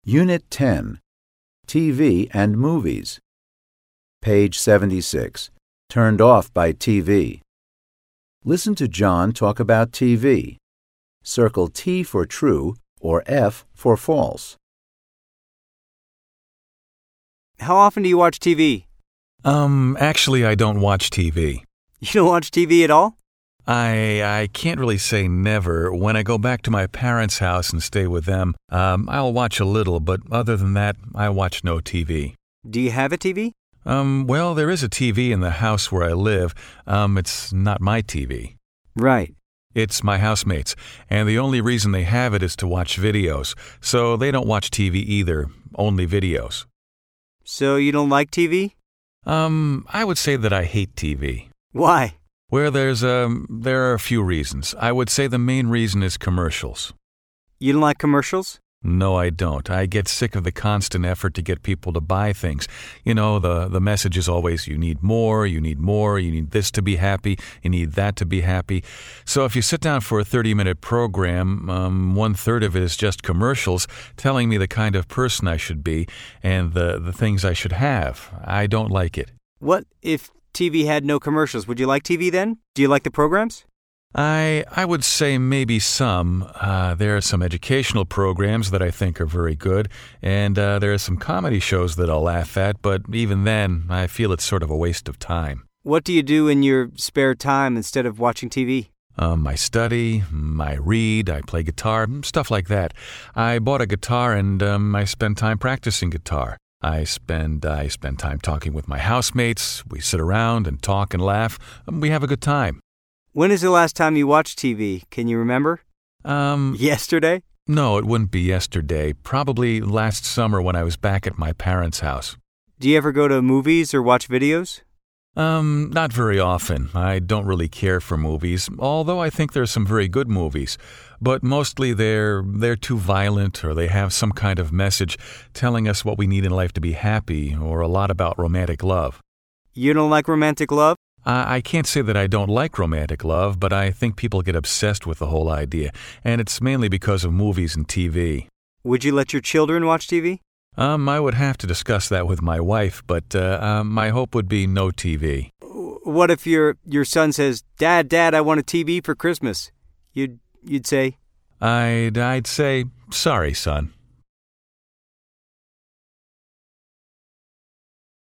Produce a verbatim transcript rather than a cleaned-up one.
Unit ten, T V and Movies. Page seventy-six, Turned off by T V. Listen to John talk about T V. Circle T for true or F for false. How often do you watch T V? Um, actually, I don't watch T V. You don't watch T V at all? I I can't really say never. When I go back to my parents' house and stay with them, um, I'll watch a little, but other than that, I watch no T V. Do you have a T V? Um, well, there is a T V in the house where I live. Um, it's not my T V. Right. It's my housemates, and the only reason they have it is to watch videos. So they don't watch T V either, only videos. So you don't like T V? Um, I would say that I hate T V. Why? Well, there's um, there are a few reasons. I would say the main reason is commercials. You don't like commercials? No, I don't. I get sick of the constant effort to get people to buy things. You know, the, the message is always, you need more, you need more, you need this to be happy, you need that to be happy. So if you sit down for a thirty-minute program, um, one-third of it is just commercials telling me the kind of person I should be and the, the things I should have. I don't like it. What if T V had no commercials? Would you like T V then? Do you like the programs? I I would say maybe some. Uh, there are some educational programs that I think are very good, and uh, there are some comedy shows that I'll laugh at, but even then, I feel it's sort of a waste of time. What do you do in your spare time instead of watching T V? Um, I study, I read, I play guitar, stuff like that. I bought a guitar and um, I spend time practicing guitar. I spend I spend time talking with my housemates. We sit around and talk and laugh. We have a good time. When is the last time you watched T V? Can you remember? Um, Yesterday? No, it wouldn't be yesterday. Probably last summer when I was back at my parents' house. Do you ever go to movies or watch videos? Um, not very often. I don't really care for movies, although I think there's some very good movies. But mostly they're they're too violent, or they have some kind of message telling us what we need in life to be happy, or a lot about romantic love. You don't like romantic love? I, I can't say that I don't like romantic love, but I think people get obsessed with the whole idea, and it's mainly because of movies and T V. Would you let your children watch T V? Um, I would have to discuss that with my wife, but uh, um, my hope would be no T V. What if your your son says, "Dad, Dad, I want a T V for Christmas"? You'd you'd say, I'd I'd say, sorry, son.